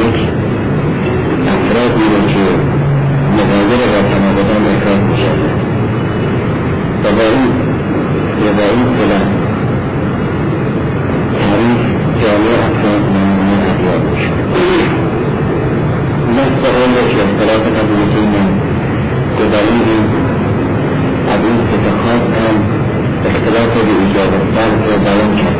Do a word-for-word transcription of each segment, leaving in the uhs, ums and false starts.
یک افرادی رو که مقابل و تناقضان افراد میشد و با این یا با این کلا تعریف جامعه افراد نمونه افراد میشد. نفس اون رو که اختلاف قبیلتی من گذاریدیم از این فتخاط هم اختلاف به ایجاب فرق رو بیان کرد.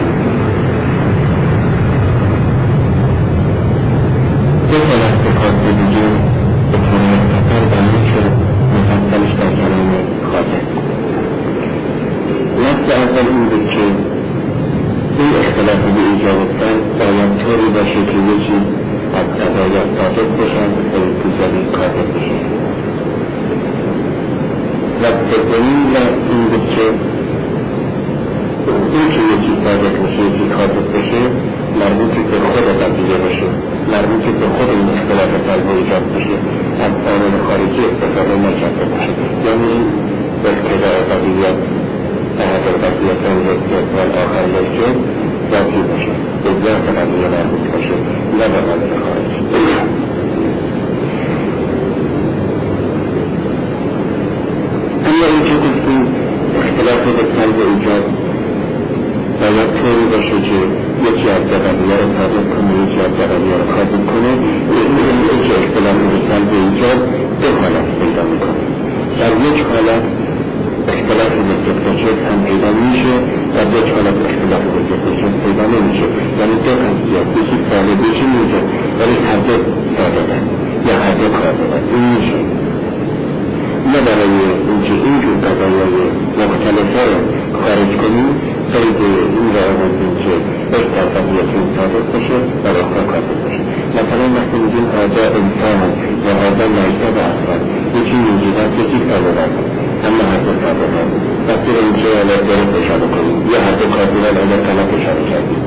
دو تا اتفاق دیگه به طور مختصر بیان شد مفصلش در کلام خاطر. نفس اول این بود که این اختلاف به ایجاب فرق باید طوری باشه که یکی از قضایا ثابت بشن و دیگری کاذب بشه. و دومین این بود که این که یکی ثابت بشه یکی کاذب بشه مربوطی به خود قضیه باشه، مربوطی به خود این اختلاف فرق ایجاد بشه، از عامل خارجی استفاده نکرده باشه. یعنی این اقتضاء قضیت احد القضیتین یکیت و آخر یکیت ذاتی باشه، به ذات قضیه مربوط باشه، نه به عامل خارجی. اما این که گفتیم اختلاف به طلب ایجاد باید طوری باشه که یکی از قضیه رو ثابت کنه یکی از قضیه رو کاذب کنه. این که اختلاف به طلب ایجاد دو حالت پیدا میکنه. در یک حالت اختلاف به ضد هم پیدا میشه و در یک حالت اختلاف به ضد پیدا نمیشه. یعنی دو قضیه یکی ثابت یکی میشه ولی هر دو ثابتن یا هر دو کاذبن. این میشه نه برای اینکه اینجور قضایای مختلفه رو خارج کنیم برای به این را آمدیم که یک در قضیتون ثابت بشه و اخرى کاذب بشه. مثلا وقتی میگیم آجا انسان یا آجا مجده به افراد یکی موجودات یکی ثابت اما هر دو ثابت هم وقتی رو اینکه علت درست اشاره کنیم یا هر دو کاذبان علت غلط اشاره کردیم.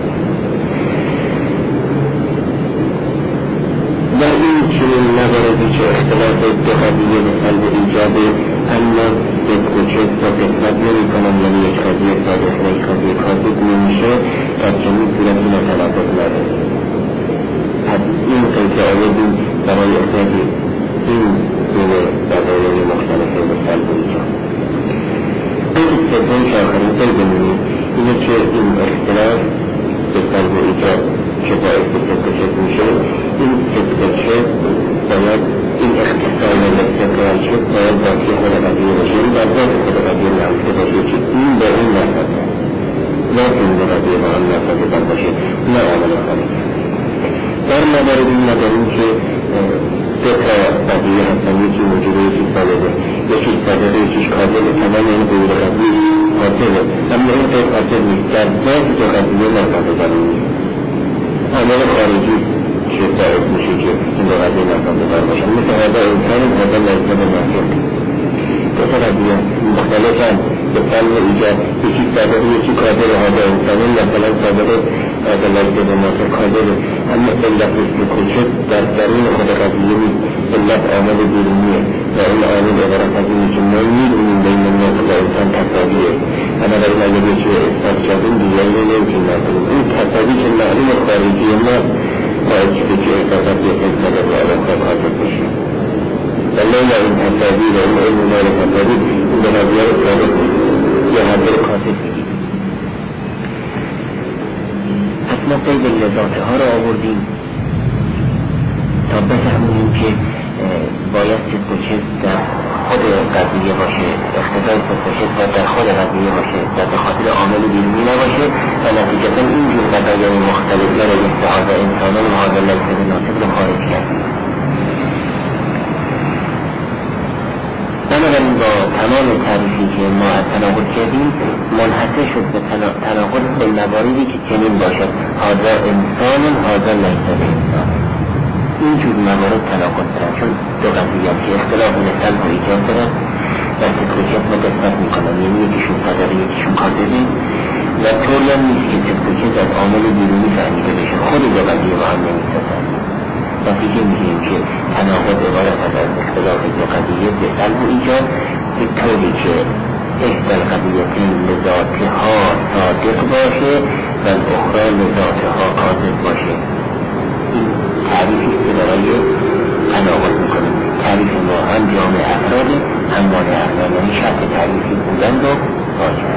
و این چنین مواردی که اختلاف دو قضیه به قلب ایجابه اما یک وجود و دقت نمی کنم یعنی یک قضیه صادق و یک قضیه کاذب نمیشه در چنین صورتی نتناقض نداره. از این قضیه آیدیم برای اخراج این دو قضایای مختلفه به قلب ایجاب. این سوم که آخرین طور بمونیم اینه که این اختلاف به قلب ایجاب که باعث به تکشت میشه این تکشت باید این اختصار و استقرار شد باید باقی خود قضیه باشه این در ذات خود قضیه نفته باشه که این به این نفته ذات این به قضیه با هم نفته بر باشه نه عامل خالی. در مدارد این نداریم که دو تا قضیه هستن یکی موجوده یکی سالده یکی سالده یکیش کاذبه تمام این قیود قضیه قاطبه اما این قید قاطب نیست در ذات دو قضیه نفته داریم عامل خارجی که باعث میشه که این دو قضیه نفته بر باشن مثل هذا انسان هذا لازم نفته دو تا قضیه مختلف هم به قلب ایجاد یکی سالده یکی کاذبه هذا انسانی مثلا سالده هذا لازم نفته کاذبه اما علت استکشت در درون خود قضیه نیست علت عامل بیرونیه و این عامل عبارت از اینه که ما میدونیم بین الناس و انسان تصاویه اما در این اگه که اثبات کردیم دیگری رو نمیتونیم نکنیم این تصاوی که معلوم خارجی ما باید که که احساسات یک انسان رو عالم خواب حاضر بشه و لیلا این تصاوی و این علم مال تصاوی این به نظر ثابت یا حضر کاسب بگید. ما قید لذاته ها را آوردیم تا بفهمونیم که باید صدق و چیز در خود قضیه باشه اقتضای صدق و چیز باید در خود قضیه باشه در به خاطر عامل بیرونی نباشه و نتیجتا اینجور قضایای مختلف را استعاذ انسانان و حاضر لیسه ناطق رو خارج کرد. بنابراین با تمام تعریفی که ما از تناقض کردیم منحصر شد به تناقض به مواردی که چنین باشد هذا انسان هذا لیس انسان. اینجور موارد تناقض دارن چون دو قضیه که اختلاف نسل و ایجاد دارن و تکلیفیت مدفت میکنن یعنی یکیشون صدقه یکیشون کاذبه و طوری هم نیست که تکلیفیت از عامل بیرونی فهمیده بشه خود دو قضیه با هم نمیسازن. نتیجه میگیم که تناقض عبارت از اختلاف دو قضیه به قلب و ایجاد به طوری که احدى القضیتین لذاتها صادق باشه و الاخرى لذاتها کاذب باشه. این تعریفی که برای تناقض میکنیم. تعریف ما هم جامع افراد هم مانع افراد، یعنی شرط تعریفی بودن رو واجب.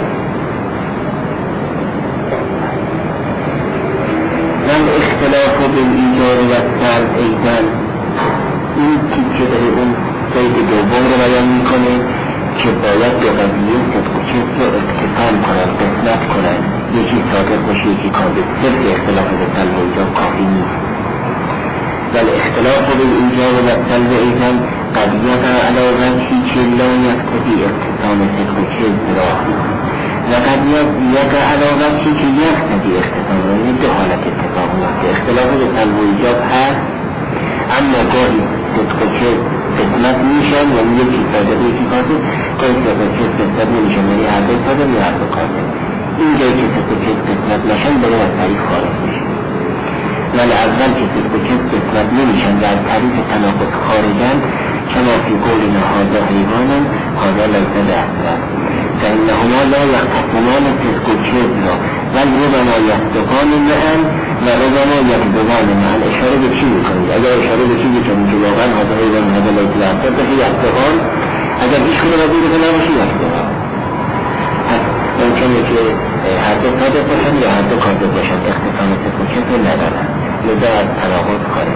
من اختلاف بین ایجار و سلب ایزن، این تیکه داره اون قید دوم رو بیان میکنه که باید به قضیه صدق و کذب رو اقتسام کنن، قسمت کنن، یکی صادق باشه یکی کاذب. صرف اختلاف به سلب و ایجاب کافی نیست. ولی اختلاف بین ایجاب و سلب ایزن قضیت علی وجهی که لا یقتضی اقتسام صدق و کذب را و قضیت علی وجهی که یقتضی اقتسام را، یعنی دو حالت اتفاق میفته. اختلاف به سلب و ایجاب هست، اما گاهی صدق و کذب قسمت میشن، یعنی یکی صادق یکی کاذب. گاهی صدق و کذب قسمت نمیشن، یعنی هر دو صادق یا هر دو کاذب. این جایی که صدق و کذب قسمت نشن باید از طریق خارج میشن. ولی اول که صدق و کذب قسمت نمیشن و از طریق تناقض خارجن، کما فی قولنا هذا حیوان هذا لیس باحسن فانهما لا یقتسمان صدق و کذب را بل ربما یصدقان معا و ربما یکذبان معا. اشاره به چی میکنید؟ اگر اشاره به چی میکنید که واقعا هذا حیوان هذا لیس باحسن بشه یصدقان، اگر هیچ کنه را بیره نباشه یصدقان. پس ممکنه که هر دو صادق باشن یا هر دو کاذب باشن، اقتسام صدق و کذب ندارن، لذا از تناقض خارج.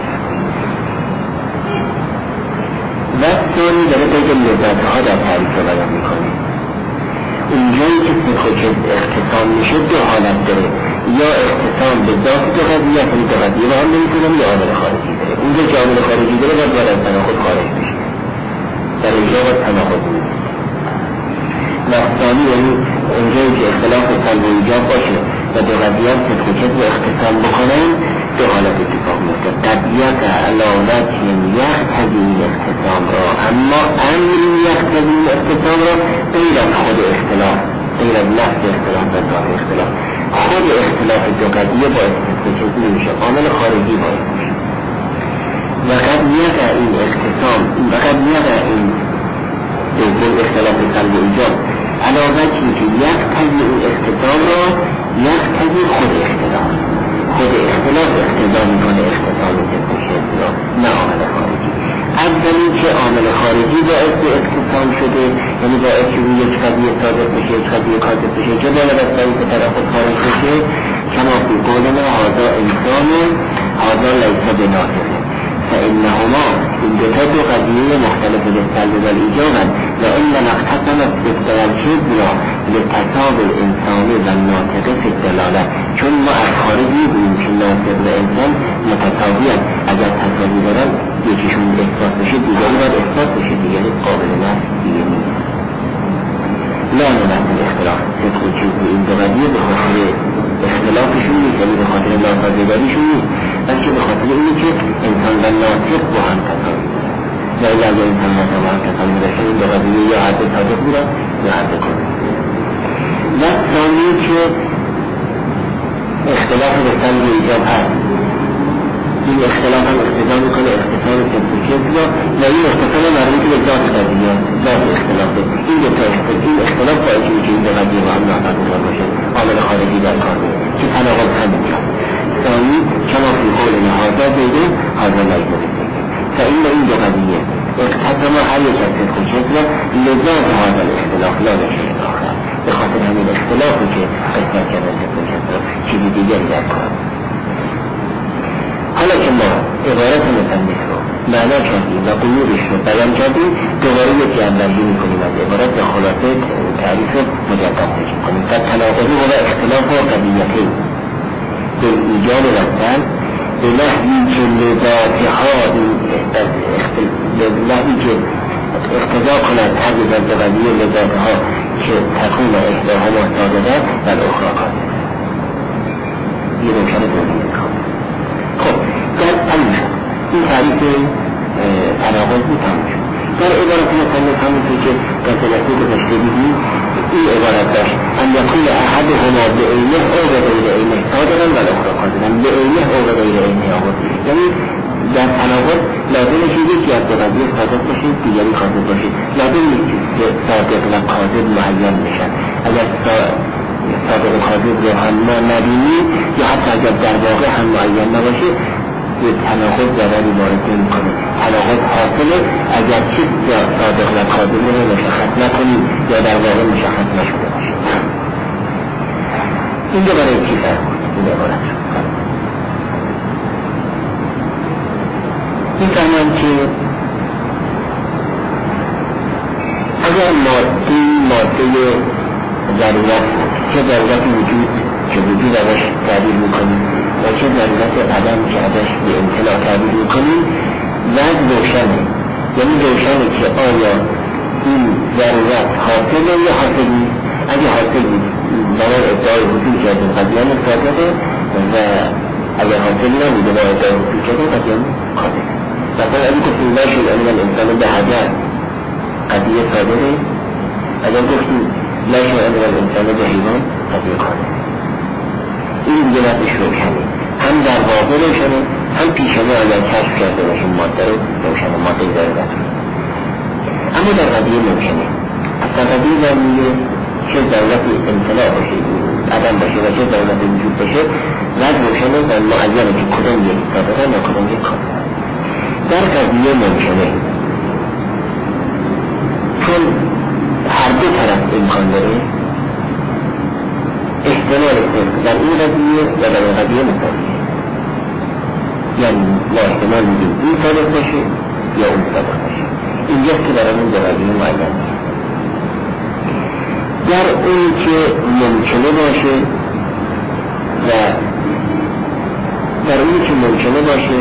و ثانی داره قید لذتها در تعریف رو بیان میکنه. اونجایی که صدق و کذب اختصام میشه دو حالت داره، یا اختصام به ذات دو قضیه، یعنی دو قضیه با هم نمیکنم، یا عامل خارجی داره. اونجا که عامل خارجی داره باید باید از تناقض خارج میشه، در اینجا باید تناقض میشه. و ثانی یعنی اونجایی که اختلاف سلب و ایجاب باشه و دو قضیه صدق و کذب اختصام بکنن، دو حالت اتفاق میفته. قضیت علامت یقتضی الاختصام را، اما امر یقتضی الاختصام را غیر از خود اختلاف، غیر از لفظ اختلاف و ذات اختلاف. خود اختلاف دو قضیه باید صدق و کذب نمیشه، عامل خارجی باید میشه. و قضیت این اختصام و قضیت این دوم اختلاف سلب و ایجاب علامتی که یقتضی این اختصام را یقتضی خود اختلاف، خود اختلاف اقتضا میکنه اختصام صدق و کذب را، نه عامل خارجی. اولی که عامل خارجی باعث به اختصام شده، یعنی باعث که اون یک قضیه صادق بشه یک قضیه کاذب بشه، جدا از طریق تناقض خارج بشه، کما فی قولنا هذا انسان هذا لیس بناطق فانهما این دو تا دو قضیه مختلف للسلب و الایجاب و ان اقتسم الصدق و الکذب را لتصاب الانسان و الناطق فی الدلاله، چون ما از خارج می‌گوییم که ناطق و انسان متساوی هستند، اگر تساوی دارن یکیشون اثبات بشه دیگری باید اثبات بشه، دیگری قابل نفی دیگه نیست. لا نمثل اختلاف صدق و کذب این دو قضیه به خاطر اختلافشون نیست، یعنی به خاطر ناسازگاریشون نیست، بلکه به خاطر اینه که انسان و ناطق با هم تساوی بودن. و اگر با انسان ناطق با هم تساوی بودن این دو قضیه یا حد صادق بودن یا حد کاذب. و ثانی که اختلاف به سلب و ایجاب هست، این اختلاف هم اقتضا میکنه اختصام صدق و کذب را و این اختصام مربوط به ذات قضیه، ذات اختلافه. این دو تا این اختلاف باعث میشه که این دو قضیه با هم ناسازگار باشه، عامل خارجی در کار میاد که تناقض هم میاد. ثانی کما فی قولنا هذا زید هذا لیس بزید، فإن این دو قضیه اقتسام هر یک از صدق و کذب را لذات هذا الاختلاف لا لشیء آخر، به خاطر همین اختلافی که قسمت کردن صدق و کذب را چیزی دیگری در کار. حالا که ما عبارت مصنف رو معنا کردیم و قیودش رو بیان کردیم، دوباره یکی اندازی میکنیم از عبارت و خلاصه تعریف مجدد میکنیم. در تناقض و اختلاف و قضیتین به ایجاد و سلب به نحوی که لذاتها به نحوی که اقتضا کند هر یک از قضیه لذاتها که تکون احداهما صادقه و الاخری کاذبه. یه ممکنه توضیح میکنم. خب در تموم شد این تعریف تناقض بود، تموم شد. در عبارت مصنف همونطور که در جلسه گذشته دیدیم این عبارت داشت ان یکون احدهما بعینه او بغیر عینه صادقا و الاخری کاذبا، بعینه او بغیر عینه آورد، یعنی در تناقض لازم نیست یکی از دو قضیه صادق باشه دیگری کاذب باشه، لازم نیست که صادق و کاذب معین بشن. اگر صادق و کاذب رو هم ما نبینیم یا حتی اگر در واقع هم معین نباشه به تناقض ضرری وارد نمی‌کنه. تناقض حاصله اگر چیز صادق و کاذب رو مشخص نکنی یا در واقع مشخص نشده باشه. اینجا برای چی فرق این عبارت رو می‌فهمم که اگر ماده ماده ضرورت چه ضرورتی وجود که وجود ازش تعبیر میکنیم و چه ضرورت عدم که ازش به امتناع تعبیر میکنیم وضع روشنه، یعنی روشنه که آیا این ضرورت حاصله یا حاصل نیست. اگه حاصل نیست برای ادعای وجود کردن قدیان صادقه و اگر حاصل نبوده برای ادعای وجود کردن قدیان خاطره. مثلا اگه گفتیم نشد اما الانسان به حجر قضیه صادقه، اگر گفتیم نشد اما الانسان به حیوان قضیه خاطره. این دیگه وقتش روشنه، هم در واقع روشنه هم پیشنه اگر کشف کرده باشیم ماده رو روشنه، ماده ضرورت رو. اما در قضیه ممکنه اصلا قضیه ضروریه چه ضرورتی امتناع باشه عدم باشه و چه ضرورتی وجود باشه وقت روشنه و معینه که کدام یک صادقه یا کدام یک خاطره. در قضیه ممکنه چون هر دو طرف امکان داره احتمال در این قضیه و در این قضیه مطابقه، یعنی ما احتمال میدیم این صادق باشه یا اون صادق باشه. اینجاست که برای اون دو قضیه معین نیست. در اون که ممکنه باشه و در اون که ممکنه باشه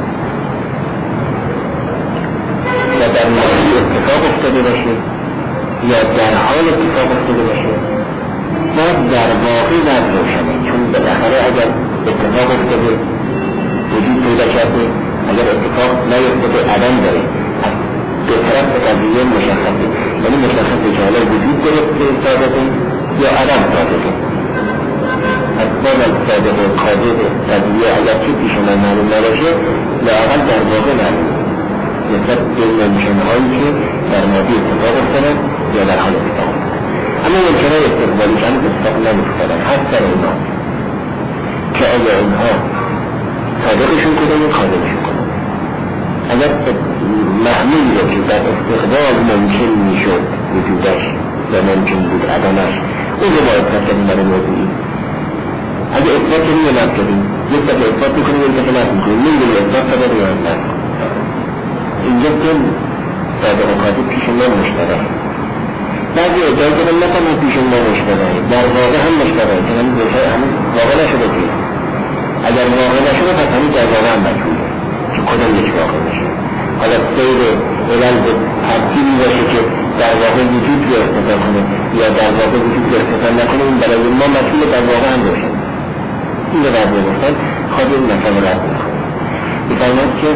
و در ماضی اتفاق افتاده باشه یا در حال اتفاق افتاده باشه باید در واقع در روشنه، چون بالاخره اگر اتفاق افتاده وجود پیدا کرده، اگر اتفاق نیفتاده عدم داره، از دو طرف قضیه مشخصه، یعنی مشخصه که حالا وجود گرفته صادقه یا عدم صادقه. از باز از صادق و کاذب قضیه اگر چی پیش من معلوم نباشه لااقل در واقع معلوم نسبت به ممکنهایی که در ماضی اتفاق افتادن یا در حال اتفاق افتادن. اما ممکنه استقبالی که هم اتفاق نمیفتادن هست در اینا که آیا اینها صادقشون کنن یا کاذبشون کنن. اگر معمول رو که در استقبال ممکن میشد وجودش و ممکن بود عدمش اون رو باید کنیم برای موضوعی. اگه اثبات کنیم یا نفت کنیم یک دفعه اثبات میکنیم یک دفعه نفت میکنیم میدونیم اثبات صادق یا نفت. اینجا که صادق و کاذب پیش ما مشتبه، بعضی ادعای کنم نکنم پیش ما مشتبه، در واقع هم مشتبه که همین دوشای همین واقع نشده که اگر واقع نشده پس همین در واقع هم مجبوره که کدام یک واقع میشه. حالا سیر علل به ترتیبی باشه که در واقع وجود رو ارتفاع کنه یا در واقع وجود رو ارتفاع نکنه، این برای ما مجبور در واقع هم روشن. این رو رد بگفتن خواهد این مثلا رد میکنه بفرماد که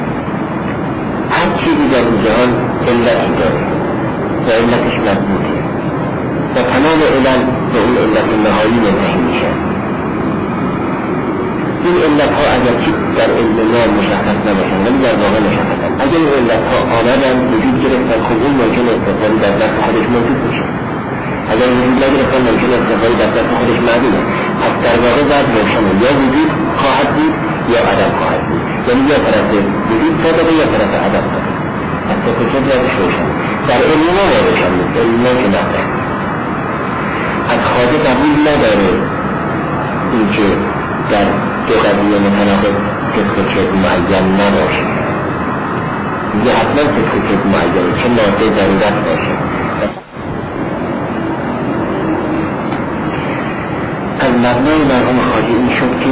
هر چیزی در این جهان علتی داره و علتش مضبوطه و تمام علل به اون علت نهایی منتهی میشه. این علت ها اگر چی در علم ما مشخص نباشن ولی در واقع مشخصن، اگر این علت ها آمدن وجود گرفتن خب اون ممکن استقبالی در دست خودش موجود میشه، اگر وجود نگرفتن ممکن استقبالی در دست خودش معدومه. پس در واقع در روشنه یا وجود خواهد بود یا عدم خواهد بود، یعنی یا طرف وجود صادقه یا طرف عدم صادقه. پس تا کجا درش روشن در علم ما روشن بود، در علم ما که نقدر از خواهد قبول نداره این که در دو قضیه متناقض صدق چیز معین نباشه. دیگه حتما صدق چیز معینه چه ماده ضرورت باشه. از مبنای مرحوم خواجه این شد که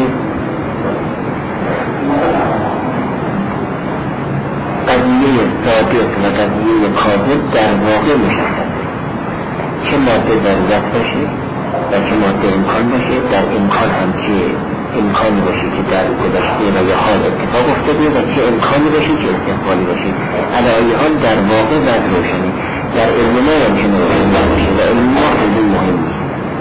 قضیه صادق و قضیه کاذب در واقع مشخصه، چه ماده ضرورت باشه و چه ماده امکان باشه. در امکان هم که امکان باشه که در گذشته و یا حال اتفاق افتاده و چه امکانی باشه که استقبالی باشه. علایه حال در واقع وضع روشنی در علم ما ممکنه روشن باشه و علم ما خیلی مهم نیست.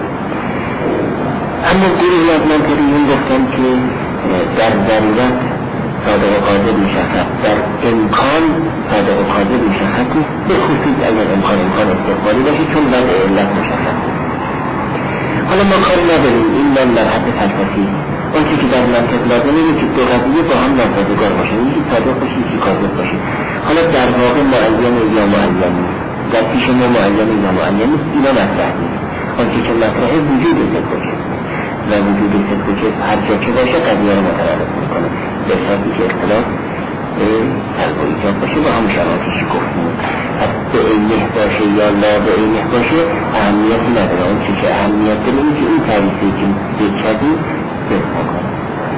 اما گروهی از منطقیون گفتن که در ضرورت صادق و کاذب مشخص، در امکان صادق و کاذب مشخص نیست، به خصوص اگر امکان امکان استقبالی باشه چون در علت مشخص. حالا ما کاری نداریم این من در حد فلسفی اون که در منطق لازمه که دو قضیه با هم ناسازگار باشه، یکی صادق باشه یکی کاذب باشه. حالا در واقع معین یا معین نیست، در پیش ما معین یا معین نیست، اینا مطرح نیست. آنچه که مطرحه وجود صدق و کذب و وجود صدق و کذب هر جا که باشه قضیه رو متعارف میکنه به شرطی که اختلاف سلب و ایجاب باشه با هم شرایطش گفتیم. پس به عینه باشه یا لا به عینه باشه اهمیتی نداره. اون چی که اهمیت داره این که این تعریفی که بکردی صدق کنه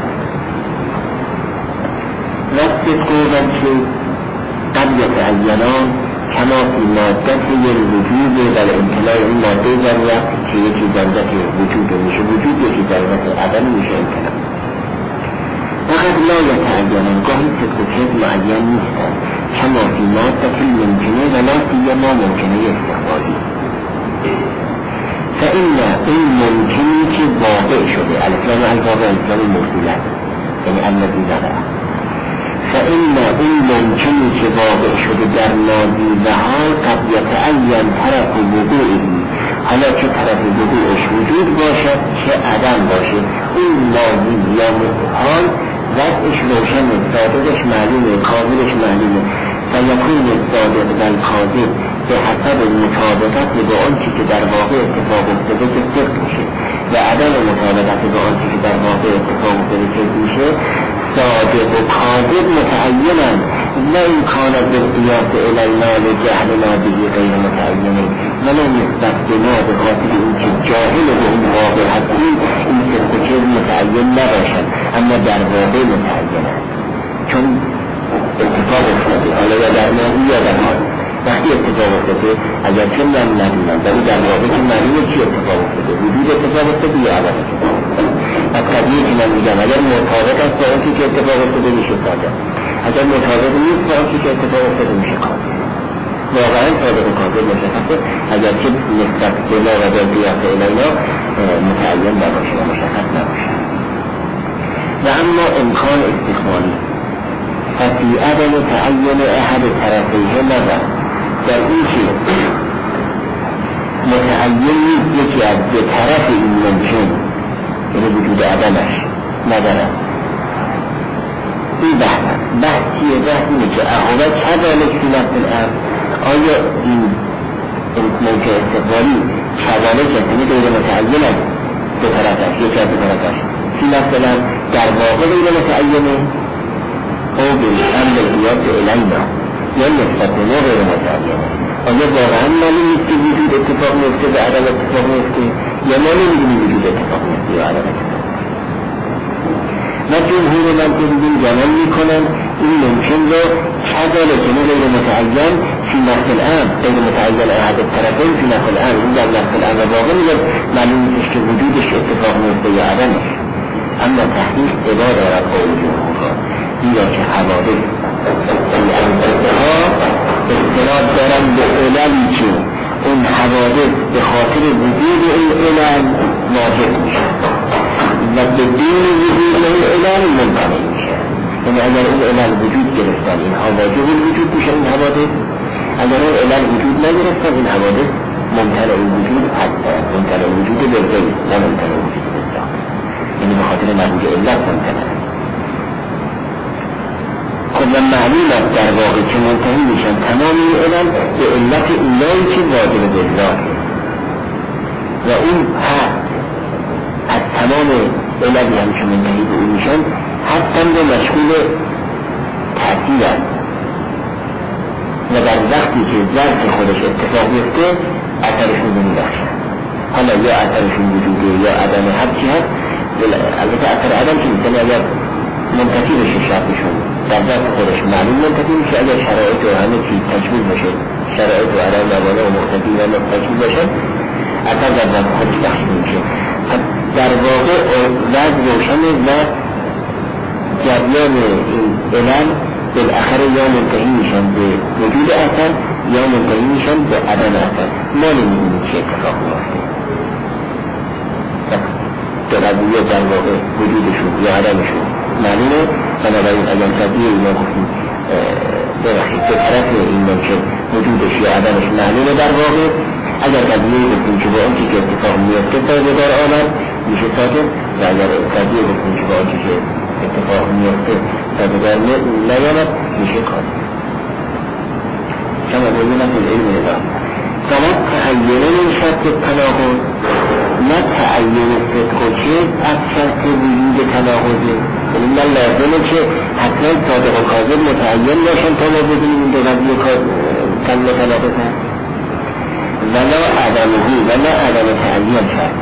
و صدق و وجه قد یتعینان کما فی مادت الوجود و الامتناع. این ماده ضرورت که یکی ضرورت وجود میشه وجود، یکی ضرورت عدم میشه امتناع. فقط لا یتعینان گاهی صدق و کذب معین نیستن کما فی مادت الممکنه و لا سیما ممکنه استقبالی. فإن این ممکنی که واقع شده الاسلام الواقع الاسلام موصولت یعنی الذی ذکر، فإن این ممکنی که واقع شده در ماضی و حال قد یتعین طرف وقوعی، حالا که طرف وقوعش وجود باشد چه عدم باشه، اون ماضی یا حال وضعش روشن، صادقش معلومه، کاذبش معلومه. فیکون صادق و کاذب به حسب مطابقت با آنچه که در واقع اتفاق افتاده که صدق میشه و عدم مطابقت با آنچه که در واقع اتفاق افتاده که میشه صادق و کاذب متعینن. نه این کانت بالقیاس الینا لجهلنا به غیر متعینه ولی نسبت به ما به خاطر این که جاهل به این واقع هستی این صدق و کذب متعین نباشد اما در واقع متعینن چون اتفاق افتاده، حالا یا در ماضی یا در حال. وقتی اتفاق افتاده اگر چون من ندونم ولی در واقع که معلومه چی اتفاق افتاده، وجود اتفاق افتاده یا عدم اتفاق افتاده. از قضیه که من میگم اگر مطابق است با آنچه که اتفاق افتاده میشه صادق، اگر مطابق نیست با آنچه که اتفاق افتاده میشه کاذب. واقعا صادق و کاذب مشخصه اگر که نسبت به ما و به قیاس الینا متعین نباشه و مشخص نباشه. و اما امکان استقبالی ففي عدم تعین احد طرفیه نظر، در این که متعین نیست یکی از دو طرف این ممکن یعنی وجود عدمش ندارد. این بحث بحث چیه؟ بحث اینه که احوال کذالک فی نفس الامر، آیا این ممکن استقبالی کذالک یعنی غیر متعین است دو طرفش یکی از دو طرفش فی نفس الامر در واقع غیر متعینه او بالامر القیاس الینا یا نسبت به ما غیر متعینه. آیا واقعا معلوم نیست که وجود اتفاق میفته و عدم اتفاق میفته یا ما نمیدونیم وجود اتفاق میفته یا عدم اتفاق. و جمهور منطقیین گمان میکنن این ممکن رو کذالک یعنی غیر متعین فی نفس الامر غیر متعین احد الطرفین فی نفس الامر، این در نفس الامر واقع میگن معلوم نیست که وجودش اتفاق میفته یا عدمش. اما تحقیق ادعا دارد قول جمهور دیگه که حوادث این انتها اختلاف دارن به علمی که اون حوادث به خاطر وجود این علم واجب میشه و به دین وجود این علم ممتنع میشه. یعنی اگر این علم وجود گرفتن اینها واجب وجود میشه این حوادث، اگر این علم وجود نگرفتن این حوادث ممتنع وجود هستن، ممتنع وجود بالغیب نه ممتنع وجود بالذات، یعنی به خاطر نبود علت ممتنع. خب و معلوم است در واقع که منتهی میشن تمام این علم به علت اینایی که واجب بالذات و اون هست از تمام علمی هم که منتهی به اون میشن هستن به مشغول تأثیر است و در وقتی که ظرف خودش اتفاق بیفته اثرشون رو میبخشن. حالا یا اثرشون وجوده یا عدم هرچی هست، البته اثر عدم که میتونه اگر منتفی بشه شرطشون در ذات خودش معلوم منتفی میشه اگر شرایط و همه چیز تجمیل بشه، شرایط و عدم موانع و مختفی و تجمیل بشه اثر در ذات خودش بخش میشه. در واقع وضع روشنه و جریان این علم بالاخره یا منتهی میشن به وجود اثر یا منتهی میشن به عدم اثر. ما نمیدونیم چه اتفاق میفته در قضیه در واقع وجودشون یا عدمشون معلومه. بنابراین اگر قضیه اینا گفتیم ببخشید به طرف این ممکن وجودش یا عدمش معلومه در واقع، اگر قضیه گفتیم که با آنچه که اتفاق میفته پایدار آمد میشه ساکن و اگر قضیه بکنی که با آنچه که اتفاق میفته سازگار نیامد میشه کاری. كما بينا في العلم الإضافي فلا تعين من شرط التناقض لا تعين الصدق شيء شرط وجود تناقض ومن اللازم که حتما صادق و کاذب متعین باشن تا ما بدونیم این دو قضیه کلمه تناقض هست ولا عدمه ولا عدم تعین شرط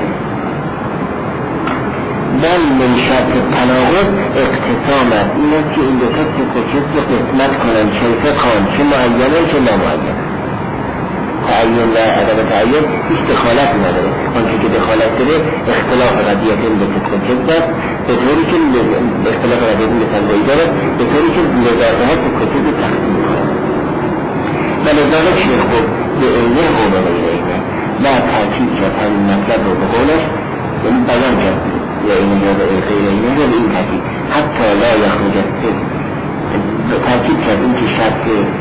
بل من شرط تناقض اقتسامت این است که این دو تا صدق رو قسمت کنن چه فقهان چه معینه چه نامعینه. تعین و عدم تعین هیچ دخالت نداره. آنچه که دخالت داره اختلاف قضیت این دو صدق است به طوری که اختلاف قضیت این تنبایی داره به طوری که لذاقهت کتب تقسیم کنه و لذاقه شیخ خود به اینه و به غیر اینه و تاکید کرد همین مطلب رو به قولش یعنی بیان کرد یا اینه یا به غیر اینه یا به این تاکید حتی لا یخرج به تاکید کرد این که شرط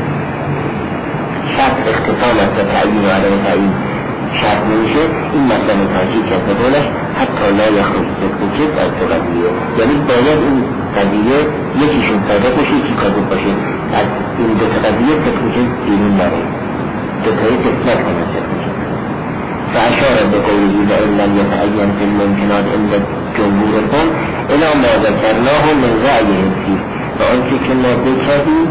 شرط اختصام است و تعیین و عدم تعیین شرط نمیشه این مطلب تاکید کرد به قولش حتی لا یخرج صدق از دو قضیه یعنی باید این قضیه یکیشون صادق باشه یکی کاذب باشه از این دو قضیه صدق بیرون نره دو تایی قسمت کنه صدق فأشار بقوله وإن لم يتعين في الممكنات عند جمهوركم إلى ما ذكرناه من رأيهم فيه وأنت كنا بكذي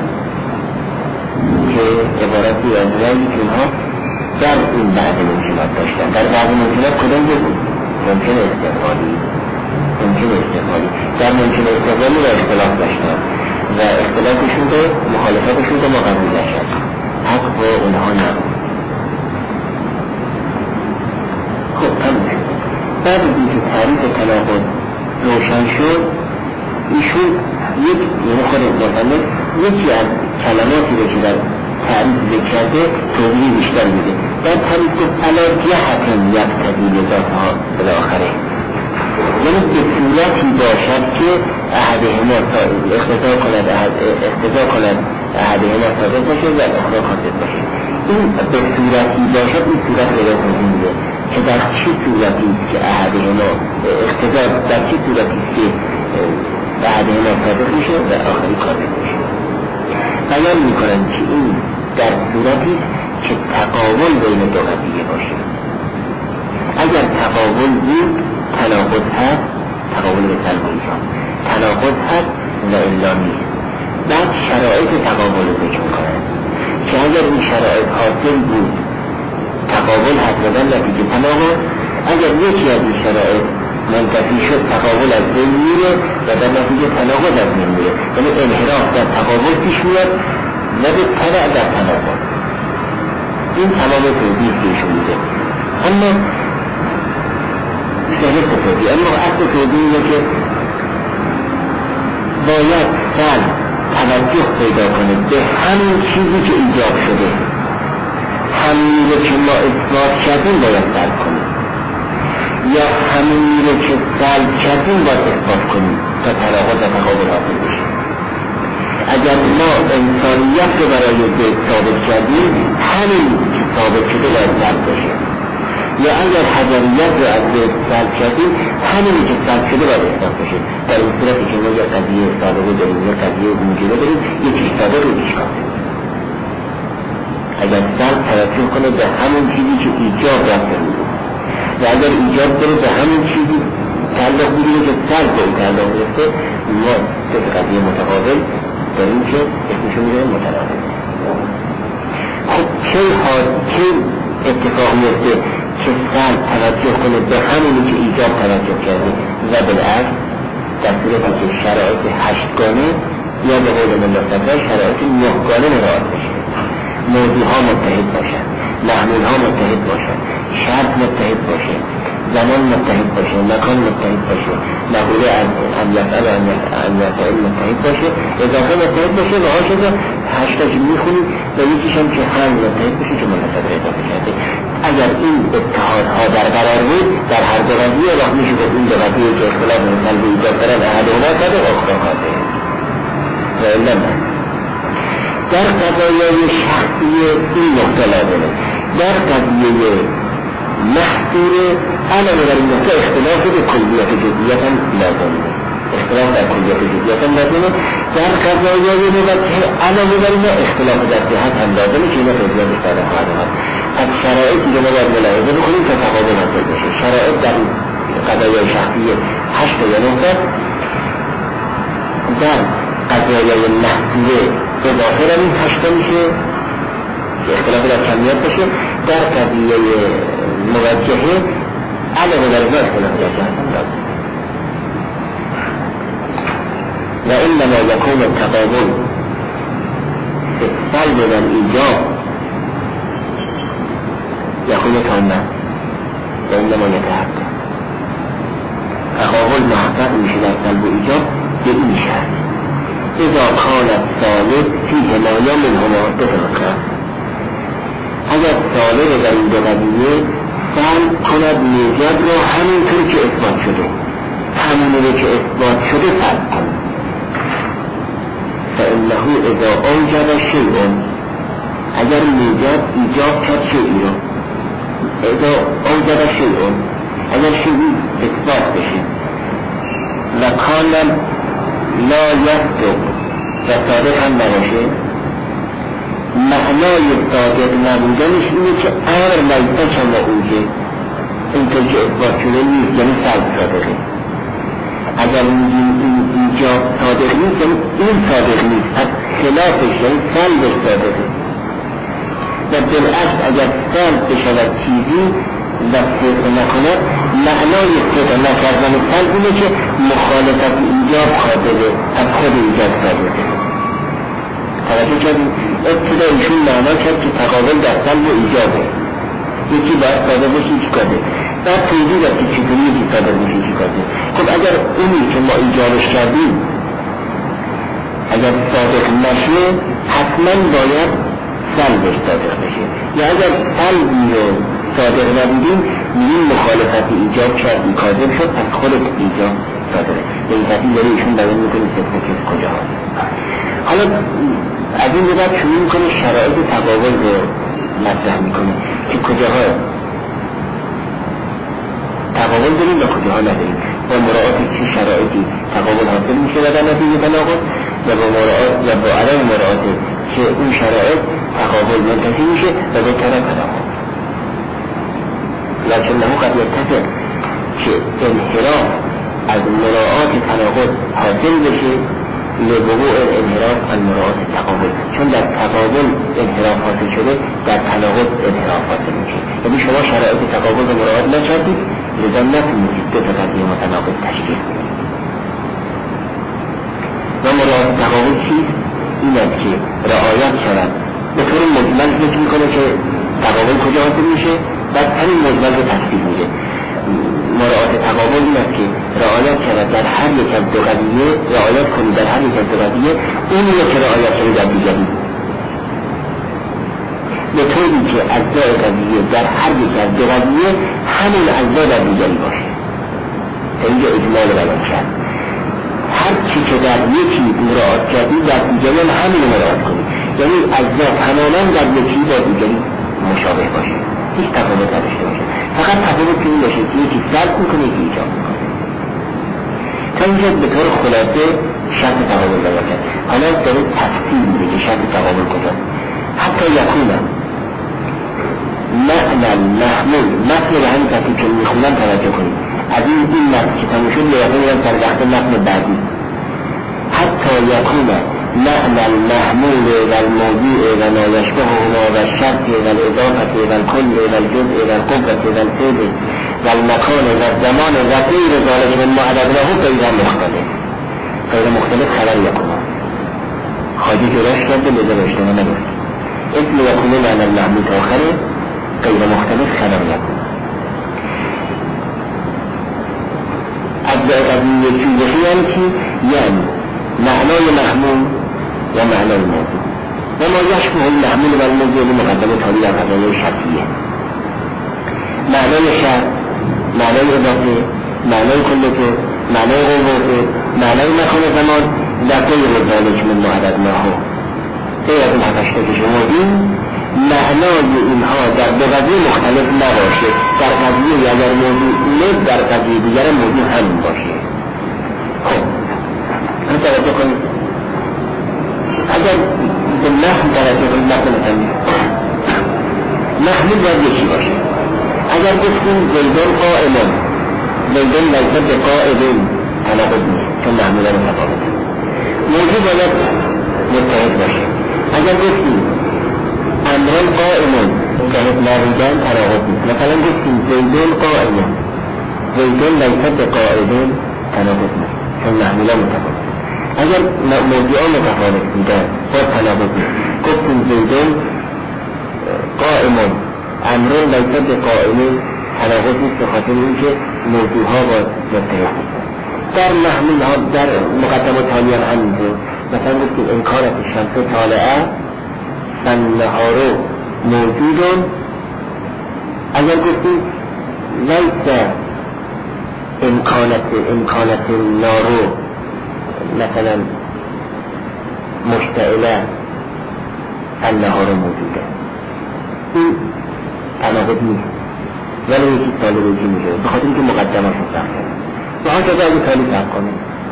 كعبارتي عن رأيي كنها در این بعد ممکنات داشتن در بعد ممکنات کدام بود؟ ممکن استقبالی ممکن استقبالی در ممکن استقبالی و اختلاف داشتن و اختلافشون رو مخالفتشون رو ما قبول نشد حق با اونها نبود. خب تمام بعد از اینکه تعریف تناقض روشن شد ایشون یک یعنی خود مصنف یکی از کلماتی رو که در تعریف ذکر کرده توضیح بیشتر میده بعد تعریف گفت علی جهت یقتضی لذاتها بالاخره یعنی به صورتی باشد که احدهما اقتضا کند اقتضا کند احدهما صادق باشه و الاخر کاذب باشه این به صورتی باشد این صورت رو توضیح میده که در چه صورتی است که احدهما اقتضا در چه صورتی است که احدهما صادق میشه و آخری کاذب میشه بیان میکنن که این در صورتی که تقابل بین دو قضیه باشه اگر تقابل بود تناقض هست تقابل به سلب و ایجاب تناقض هست و الا نیست بعد شرایط تقابل رو ذکر میکنن که اگر این شرایط حاصل بود تقابل هست و در نتیجه تناقض اگر یکی از این شرایط منتفی شد تقابل از بین میره و در نتیجه تناقض از بین میره یعنی انحراف در تقابل پیش میاد و به تبع در تناقض این تمام توضیح که ایشون میده اما صحیح توضیح اما اصل توضیح اینه که باید سر توجه پیدا کنه به همین چیزی که ایجاب شده همین رو که ما اثبات کردیم باید سر کنیم یا همین رو که سلب کردیم باید اثبات کنیم تا تناقض و تقابل حاصل بشه اگر ما انسانیت رو برای ذات ثابت کردیم همین که ثابت شده باید سلب باشه یا اگر حجریت رو از ذات سلب کردیم همین که سلب شده باید اثبات باشه در این صورتی که ما یک قضیه سابقه داریم یک قضیه موجوده داریم یکیش سابق و یکیش کاذب اگر سلب توجه کنه به همون چیزی که ایجاب رفته بود و اگر ایجاب داره به همین چیزی تعلق بودیم که سلب به این تعلق گرفته ما به قضیه متقابل داریم که اسمشو میره متناقض خب چه حال چه اتفاق میفته که سلب توجه کنه به همونی که ایجاب توجه کرده و بالعکس در صورتی که شرایط هشتگانه یا به قول ملت شرایط نهگانه نرعایت بشه موضوع ها متحد باشن محمول ها متحد باشن شرط متحد باشه زمان متحد باشه مکان متحد باشه مقوله هم یفعل هم یفعل متحد باشه اضافه متحد باشه و ها شده هشتا که میخونیم و یکیش هم که هم متحد باشه که مناسب اضافه کرده اگر این اتحادها برقرار بود در هر دو قضیه وقت میشه که این دو قضیه که اختلاف مثل به ایجاد دارن احدهما کاذب و اخرى کاذب و الا نه در قضایای شخصی این نقطه لازمه در قضیه محصوره علاوه بر این نقطه اختلاف به کلیت جزئیات هم لازمه، اختلاف در کلیت جزئیات هم لازمه. در قضایای موجه علاوه بر این اختلاف در جهت هم لازمه که اینا توضیح بیشتر خواهد آمد. از شرایطی که ما باید ملاحظه بکنیم تا تقابل حاصل بشه. شرایط در قضایای شخصی هشت یا نه تا، در قضایای محصوره اضافه را این هشتا میشه که اختلاف در کمیت باشه. در قضیه موجهه علاوه بر این اختلاف در جهت هم لازمه. و انما یکون التقابل فی السلب والایجاب یکون تاما و انما یتحقق. تقابل محقق میشه در سلب و ایجاب به این شرط اذا کان السالب فی حمایه منهما بفرقه. اگر سالب در این دو قضیه سلب کند موجب را همینطور که اثبات شده، همینطور که اثبات شده سلب کند. فإنه اذا اوجب شیء، اگر موجب ایجاب کرد شیئی را، اذا اوجب شیء اگر شیئی اثبات بشه و کان لا یصدق و صادق هم نباشه، معنای صادق نبودنش اینه که امر لیس کما اوجب، اینطور که اثبات شده نیست، یعنی سلب صادقه. اگر میگیم این ایجاب صادق نیست یعنی این صادق نیست، از خلافش یعنی سلبش صادقه. و بالعکس اگر سلب بشود چیزی و صدق نکند، معنای صدق نکردن سلب اینه که مخالفت ایجاب خاطره، از خود ایجاب صادقه. توجه کردیم؟ ابتدا ایشون معنا کرد که تقابل در سلب و ایجابه، یکی باید صادق بشه یکی کاده. در توضیح داد که چطوری یکی صادق بشه یکی کاده. خب اگر اونی که ما ایجابش کردیم اگر صادق نشه حتما باید سلبش صادق بشه، یا اگر سلبی رو صادق نبودیم میگیم مخالفت ایجاب کردی کاذب شد، از خودت ایجاب صادقه. به این ترتیب داره ایشون بیان میکنه صدق کس کجا هست. حالا از این بعد شروع میکنه شرایط تقابل رو مطرح میکنه که کجاها تقابل داریم و کجاها نداریم، با مراعات چه شرایطی تقابل حاصل میشه و در نتیجه تناقض، و با مراعات و با عدم مراعات که اون شرایط تقابل منتفی میشه و به طرف تناقض. لکن نمو قد یتفق که انحراف از مراعات تناقض حاصل بشه لوقوع انحراف از مراعات تقابل، چون در تقابل انحراف حاصل شده در تناقض انحراف حاصل میشه. یعنی شما شرایط تقابل رو مراعات نکردید لذا نتونید دو تا قضیه متناقض تشکیل کنید. و مراعات تقابل چیست؟ این است که رعایت شود. به طور مجمل فکر میکنه که تقابل کجا حاصل میشه، بعد همین مجمل رو تفصیل میده. مراعات تقابل این است که رعایت شود در هر یک از دو قضیه، رعایت کنید در هر یک از دو قضیه اونی که رعایت شده در دیگری، به طوری که اجزای قضیه در هر یک از دو قضیه همین اجزا در دیگری باشه. تا اینجا اجمال بیان کرد. هر چی که در یکی مراعات کردی در دیگری هم همین مراعات کنید، یعنی اجزا تماما در یکی با دیگری مشابه باشه، هیچ تفاوت نداشته باشه. فقط تفاوت که این باشه که یکی سلب میکنه یکی ایجاب میکنه. تا اینجا به طور خلاصه شرط تقابل بیان کرد. حالا داره تفصیل میده که شرط تقابل کجاست. حتی یکونه معنی محمول مثل به همین تفصیل که میخونم توجه کنید. از این این معنی که تموم شد لیاقه میرم سر وقت معنی بعدی. حتی یکونه معنی المحمول و الموضوع و ما یشبههما و الشرط و الاضافه و الکل و الجزء و القوة و الفعل و المکان و الزمان و غیر ذلك من ما عددناه غیر مختلف. غیر مختلف خلال یکونه خواهی جراش کرده لذا باشتنه نگفت. اسم یکونه معنی المحمول آخره غیر مختلف خلال یکونه. از این یکی بخیان که یعنی معنای محمول و معنای موضوع و ما یشبه المحمول و الموضوع مقدمه تالی در قضایه شرطیه. معنای شرط، معنای اضافه، معنای کلته، معنای قوته، معنای مکان زمان و غیر ذلک من ما عددناه. غیر از این هفتشته که شما دیم معنای اینها در دو قضیه مختلف نباشه، در قضیه اگر موضوع اینه در قضیه دیگر موضوع همین باشه. خب هم توجه کنید، اگر به نحو توجه کنید، نحو محمول باید یکی باشه. اگر گفتیم زیدون قائمون، زیدون لیس بقائمون تناقض نیست، چون محمولا متفاوته. موضوع باید متحد باشه. اگر گفتیم امران قائمون جهت نبودن تناقض نیست. مثلا گفتیم زیدون قائمون، زیدون لیس بقائمون تناقض نیست، چون محمولا متفاوته. اگر موضوعا متفاوت بودن باید تناقض نیست. گفتیم زیدون قائمون امران لیس بقائمون تناقض نیست، به خاطر اینکه موضوعها باید متحد بودن. در محمول ها در مقدمات حالی هم همینطور. مثلا گفتیم امکانت شمس طالعه فالنهار موجود. اگر گفتیم لیس امکانت امکانت نارو مثلا مشتعله فالنهار موجوده، این تناقض نیست، ولی یکی طالب یکی میشه به خاطر اینکه مقدمه شد فرق کنه و ها شده اگه خیلی فرق کنه.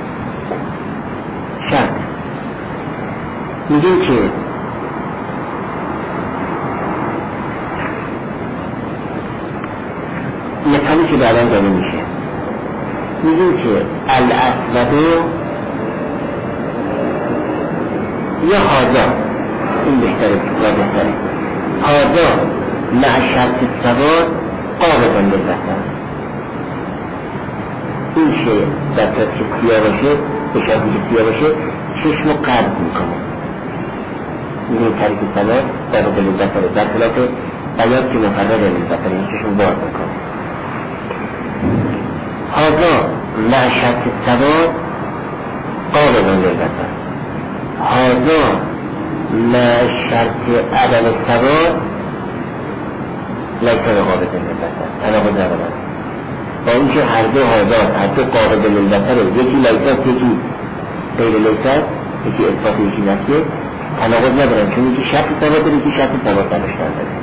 شرط میگیم که مثالی که بعداً داده میشه، میگیم که الاسودو یا هادا، این بهتره واضح‌تره، هادا مع شرط سواد قابضاً للبصر. این شیء در صورت که سیاه باشه، به شرطی که سیاه باشه چشم رو قبض میکنه. این ترک سواد در قابل للبصر، در خلاف بیاد که مفرد للبصر، این چشم باز میکنه. هادا مع شرط سواد قابضاً للبصر، هادا مع شرط عدم سواد لیس قابضاً للبصر، تناقض ندارد. با اینکه هر دو هادا هر دو قابضاً للبصر، یکی لیست یکی غیر لیست، یکی اثبات یکی نفیه، تناقض ندارن، چون یکی شرط سواد داره، یکی شرط سواد نداشتن داره.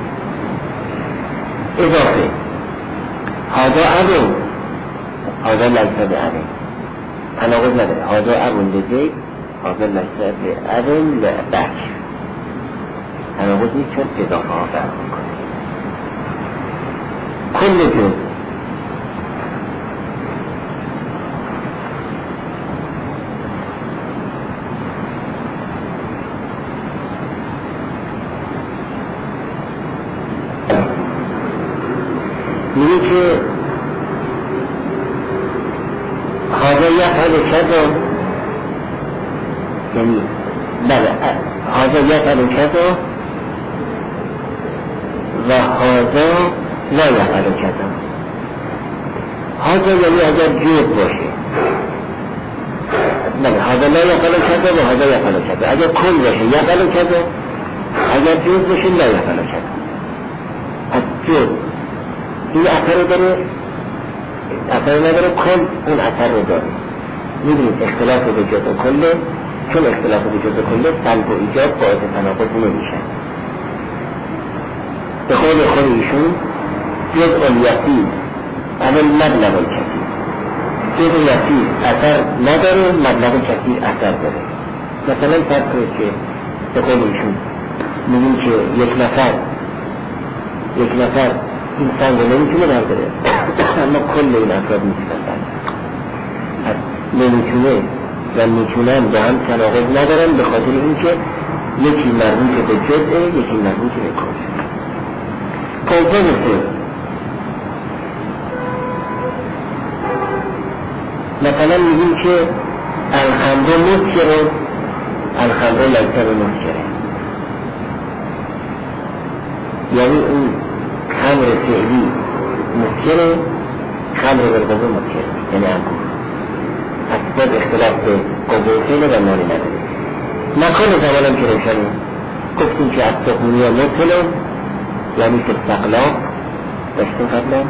اضافه هادا ابو، هادا لیس بابو، تناقض نداره. هادا ابو لزید، هادا لیس بابو لبک، تناقض نیست، چون اضافه ها فرق میکنه. کل جز میگه که هادا یفعل کذا، یعنی بله هادا یفعل کذا و هادا لا یفعل کذا. هادا یعنی اگر جز باشه، بله هادا لا یفعل کذا و هادا یفعل کذا. اگر کل باشه یفعل کذا، اگر جز باشه لا یفعل کذا. از جز این اثر رو داره، اثر نداره، کل اون اثر رو داره. میدونید اختلاف به جز و کله، چون اختلاف به جز و کله سلب و ایجاب باعث تناقض نمیشه. به قول خود ایشون جز الیتی اول مبلغ الکثیر، جز الیتی اثر نداره، مبلغ کثیر اثر داره. مثلا فرض کنید که به قول ایشون میگیم که یک نفر یک نفر این سنگ رو نمیتونه برداره، اما کل این افراد میتونن برداره. نمیتونه و میتونن با هم تناقض ندارن، به خاطر اینکه یکی مربوط به جزء، یکی مربوط به کل. پنجم مثل مثلا میگیم که الخمر مسکره، الخمر لیس بمسکره، یعنی اون خمر فعلی مسکره، خمر بالقوه مسکره، یعنی انگور. اسباب اختلاف به قوه فعل و معنی نداره. مکان زمانم که روشنه، گفتیم که از تقنیه مثله، یعنی که استقلاب داشتیم قبلا،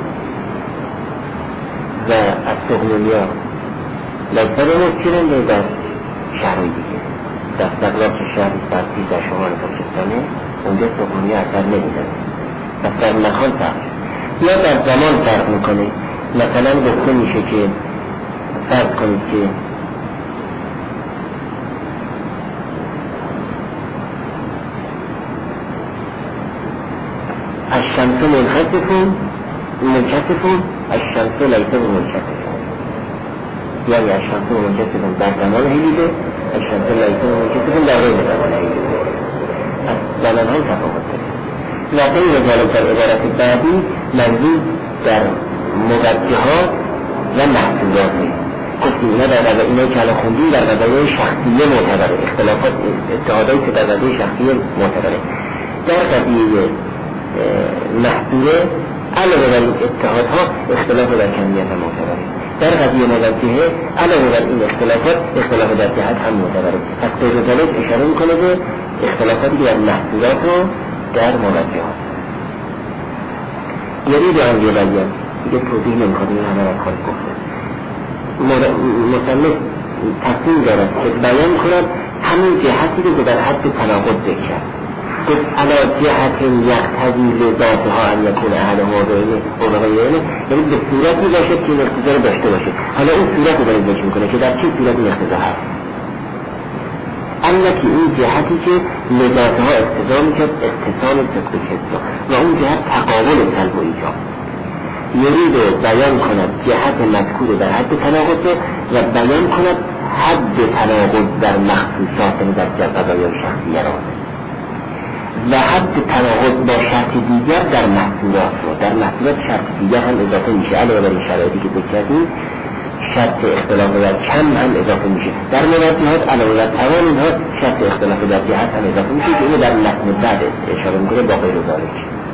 و از تقنیه لازم مسکره در شهری دیگه. در استقلاب که شهری سرسی در شمال پاکستانه، اونجا سکونی اثر نمیده. پس در مکان فرق یا در زمان فرق میکنه. مثلا گفته میشه که فرض کنید که الشمس منخسفون منکسفون الشمس لیس منکسفون، یعنی الشمس منکسفون در زمان هلیده، الشمس لیس منکسفون در غیر زمان هلیده. از زمان های تفاوت داره. و غیر ذلک در عبارت بعدی منظور در موجهات و محدوداتی گفتیم. اینا در قضایه اینا که الان خوندیم در قضایه شخصیه معتبره، اختلافات اتحادایی که در قضایه شخصیه معتبره. در قضیه محدوده علاوه بر این اتحادها اختلاف در کمیت هم معتبره. در قضیه موجهه علاوه بر این اختلافات اختلاف در جهت هم معتبره. پس غیر ذلک اشاره میکنه به اختلافاتی که در محدودات و در موجهات. یعنی به آنجا بیان دیگه توضیح نمیخواد، این همه را خواهد گفته. مصنف تصمیم دارد که بیان کند همین جهتی رو که در حد تناقض ذکر کرد. گفت علا جهت یقتضی لذاتها ان یکون احدهما و غیره، یعنی به صورتی باشد که این اقتضا رو داشته باشه. حالا این صورت رو داره ذکر میکنه که در چه صورت این اقتضا هست. اما که این جهتی که لذاتها اقتضا میکرد اتصال صدق کذا و اون جهت تقابل سلب و ایجاب، یرید بیان کند جهت مذکور در حد تناقض و بیان کند حد تناقض در مخصوصات در قضایای شخصیه را و حد تناقض با شرط دیگر در محصولات را. در محصولات شرط دیگر هم اضافه میشه علاوه بر این شرایطی که ذکر کردیم. شرط اختلاف در کم هم اضافه میشه. در موجهات علاوه بر تمام اینها شرط اختلاف در جهت هم اضافه میشه که اینو در متن بعد اشاره میکنه با غیر ذلک.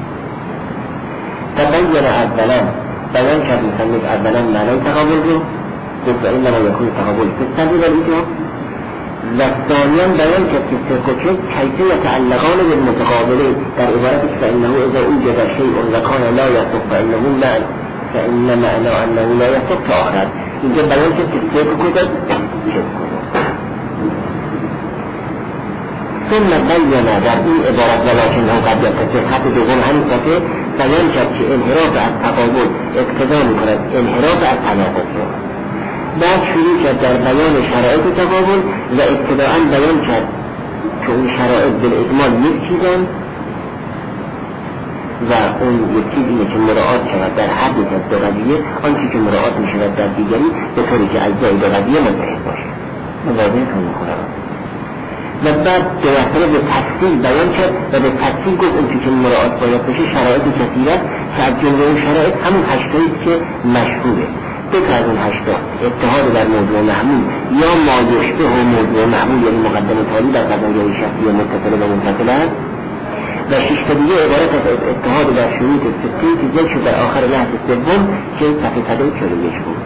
تبین اولا بیان کرد مصنف اولا معنای تقابل رو گفت و اینما یکون تقابل فسدی در اینجا، و ثانیا بیان کرد که سرکوچه کیسه یتعلقان بالمتقابله در عبارتش فانه اذا اوجد شیء وکان لا یصح فانه معنى فان معنى انه لا یصح آخر. اینجا بیان کرد که سرکوچه ثم بین در این عبارت ولکن هم قبل تصدیق خط دوم همین صفحه بیان کرد که انحراف از تقابل اقتضا میکند انحراف از تناقض را. بعد شروع کرد در بیان شرایط تقابل و ابتداءً بیان کرد که اون شرایط بالاجمال یک چیزن و اون یک چیز اینه که مراعات شود در حد دو قضیه، آنچه که مراعات میشود در دیگری به طوری که اجزای دو قضیه متحد باشه. مواضعه تون میخورم و بعد دو وقتره به تفصیل بیان کرد و به تفصیل گفت اون که مراعات باید بشه شرایط کثیره که از جمله اون شرایط همون هشتایی که مشهوره. دو تا از اون هشتا اتحاد در موضوع محمول یا ما یشبه و موضوع محمول یعنی مقدم تالی در قضایای شخصی متصله و منفصله است، و شش تا دیگه عبارت از اتحاد در شروط سته که ذکر شد در آخر لحظه سوم که صفحه صد و چهل و یک بود.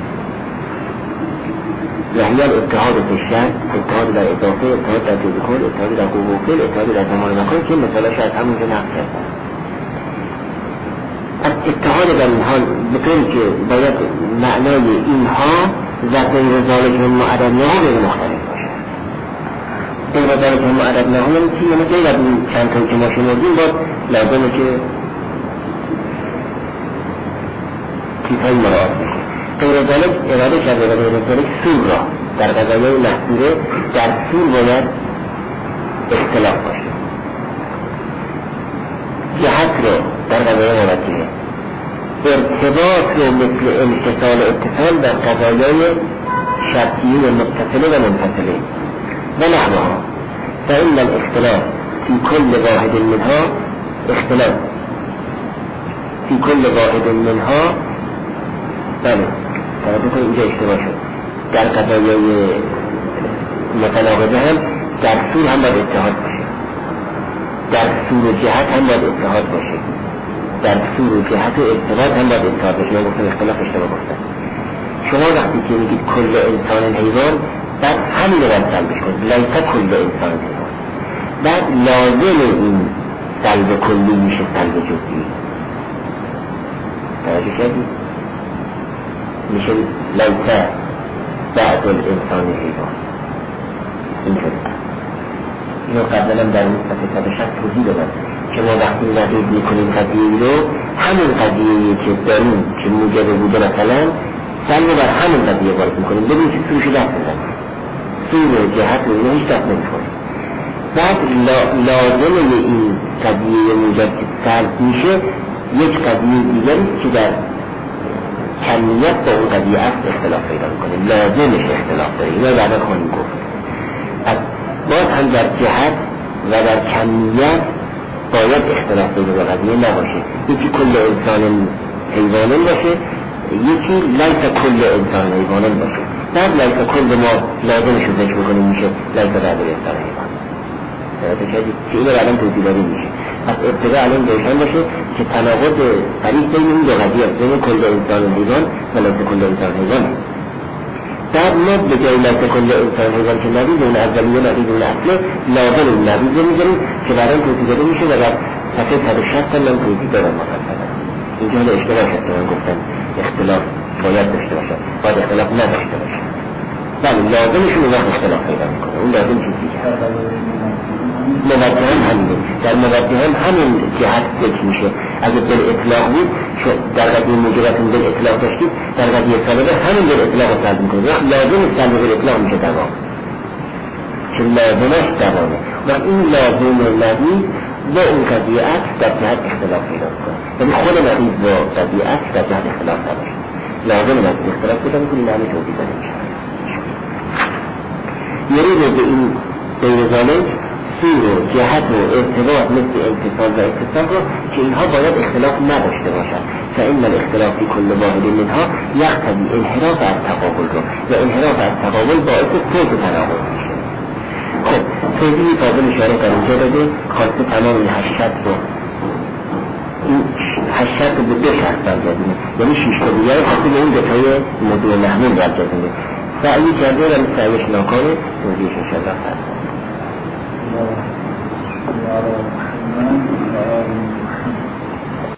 یعنی اتحاد در شرط، اتحاد در اضافه، اتحاد در جزء کل، اتحاد در قوه و فعل، اتحاد در زمان و مکان که مثالش از همونجا نقل کردن. از اتحاد در اینها بطوری که باید معنای اینها و غیر ذالک هم عددناه غیر مختلف باشه. غیر ذالک هم عددناه یعنی چی؟ یعنی غیر از این چند تایی که ما شنیدیم باید لازمه که چیزهایی مراعات بشه. غیر ذالک اراده کرده و غیر ذالک سور را در قضایای محصوره در سور باید اختلاف باشه. جهت رو در قضایای موجهه، ارتباط رو مثل امتصال اتصال در قضایای شرطیه متصله و منفصله و نحوها. فإن الاختلاف في كل واحد منها اختلاف في كل واحد منها بله توجه کنید اینجا اشتباه شد. در قضایای متناقضه هم در سور هم باید اتحاد باشه، در سور و جهت هم باید اتحاد باشه، در سور و جهت و ارتباط هم باید اتحاد باشه. من گفتم اختلاف اشتباه گفتم. شما وقتی که میگید کل انسان حیوان بعد همین رو باید سلبش کنید، لیس کل انسان حیوان، بعد لازم این سلب کلی میشه سلب جزئی. توجه کردید؟ میشه لیس بعد الانسان حیوان. این شد اینو قبلا در این صفحه صد و شصت توضیح دادم. که ما وقتی نقید میکنیم قضیه رو، همون قضیه که داریم که موجب بوده مثلا سلم بر همون قضیه وارد میکنیم، ببین که سروش دست بزنیم، سور و جهت و اینو هیچ دست نمیکنیم. بعد لازمه این قضیه موجب که سلم میشه یک قضیه دیگری که در کمیت با اون قضیه اصل اختلاف پیدا میکنیم، لازمش اختلاف داره، اینا بعدا خواهیم گفت. باز هم در جهت و در کمیت باید اختلاف پیدا با قضیه نباشه. یکی کل انسان حیوانان باشه، یکی لیس کل انسان حیوانان باشه. بعد لیس کل ما لازمش رو ذکر بکنیم میشه لیس بعد انسان حیوان. که اینو بعدا توضیح داریم میشه. پس ابتدا الان روشن باشه که تناقض صریح بین این دو قضیه است، بین کل انسان حیوان و لیس کل انسان حیوان. بعد ما به جای لیس کل انسان حیوان که نبید اون اولیه نبید اون اصله لازم اون نبید رو میذاریم که برای توضیح داده میشه و در صفحه صد و شصت من توضیح دارم مفصلا. اینجا حالا اشتباه شد که من گفتم اختلاف باید داشته باشه، باید اختلاف نداشته باشه. بله لازمشون اون وقت اختلاف پیدا میکنه، اون لازم چیزی موجه هم همینه. در موجه هم همین جهت ذکر میشه. اگه بل اطلاق بود در قضیه موجبتون بل اطلاق داشتید، در قضیه سابقه همین بل اطلاق رو سلب میکنه. وقت لازم سلب بل اطلاق میشه دوام، چون لازمش دوامه و این لازم نبید با اون قضیه عکس در جهت اختلاف پیدا میکنه. یعنی خود نبید با قضیه عکس در جهت اختلاف نباشه، لازم نبید اختلاف پیدا میکنه. این همه توضیح داده میشه. یعنی به این بیرزانه سور و جهت و ارتباط مثل انتصال و اتصال رو که اینها باید اختلاف نداشته باشند. فإن الاختلاف فی کل واحد منها یقتضی انحراف از تقابل رو و انحراف از تقابل باعث فوت تناقض میشه. خب توضیحی فاضل اشاره در اینجا داده، خواسته تمام این هشت شرط رو این هشت شرط رو به دو شرط برگردونه، یعنی شیش تا دیگر خواسته به این دوتای موضوع محمول برگردونه. سعی کرده و سعیش ناکامه، توضیحش انشاءالله فرد.